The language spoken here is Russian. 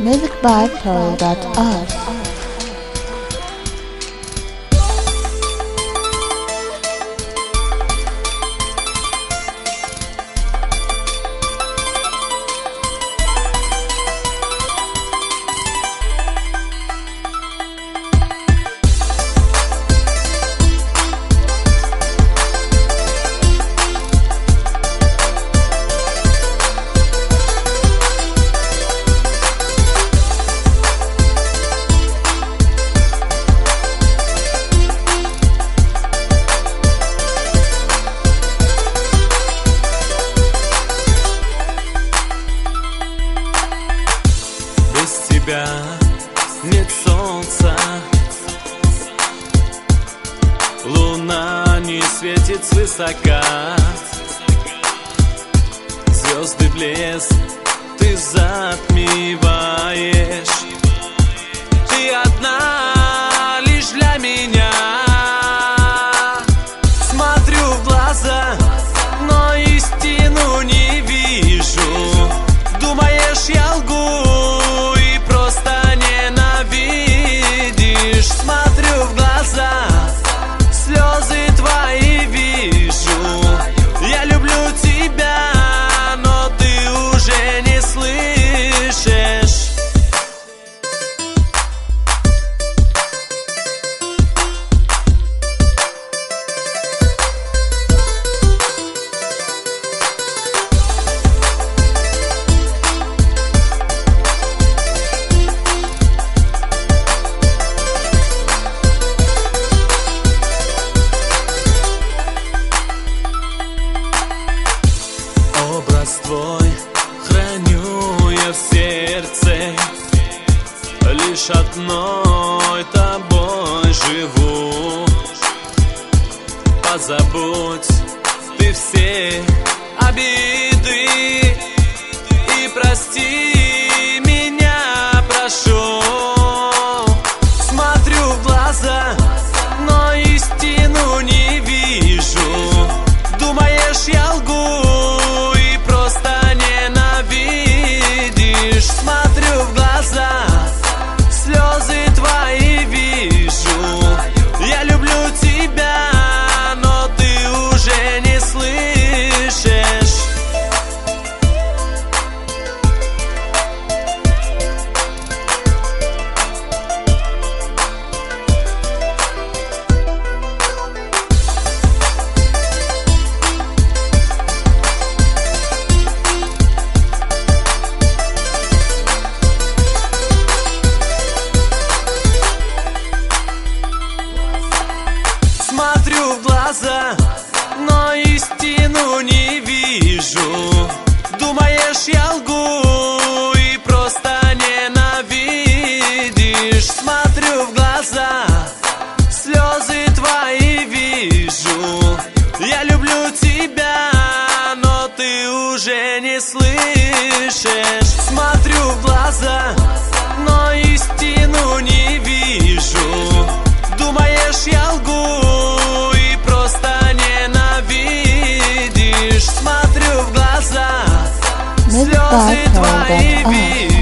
Music by Pearl.us. Нет солнца, луна не светит свысока, звезды блеск ты затмеваешь. Ты одна лишь для меня. Смотрю в глаза, но истину не вижу. Думаешь, я лгу? Смотрю в глаза, слезы твои вижу. Я люблю тебя, но ты уже не слышишь. Образ твой храню я в сердце, лишь одной тобой живу. Позабудь ты все обиды и прости меня, прошу. Смотрю в глаза, но истину не вижу. Думаешь, я лгу? Смотрю в глаза, слезы твои вижу. Я люблю тебя, но ты уже не слышишь. Смотрю в глаза, но истину не вижу. Думаешь, я лгу и просто ненавидишь. Смотрю в глаза, слезы твои вижу. Я люблю тебя, но ты уже не слышишь. Смотрю в глаза, но истину не вижу. Думаешь, я лгу? Смотрю в глаза, слезы твои.